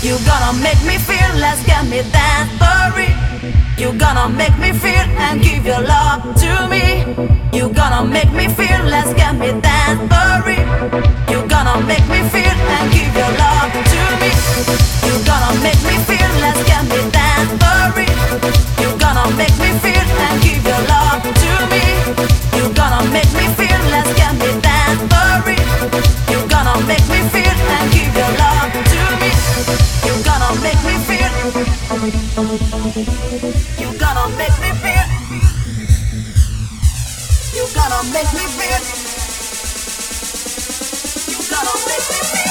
You gonna make me feel, let's get me that worry. You gonna make me feel and give your love to me. You gonna make me feel, let's get me that worry. You gonna make me feel and give your love to me. You gonna make me feel, let's get me that worry. You gonna make me feel and give your love to me. You gonna make me feel, let's get me that worry. You gonna make me feel and give your love to me. You gonna make me feel. You gonna make me feel. You gonna make me feel. You gonna make me feel.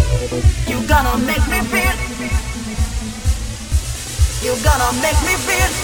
You gonna make me feel.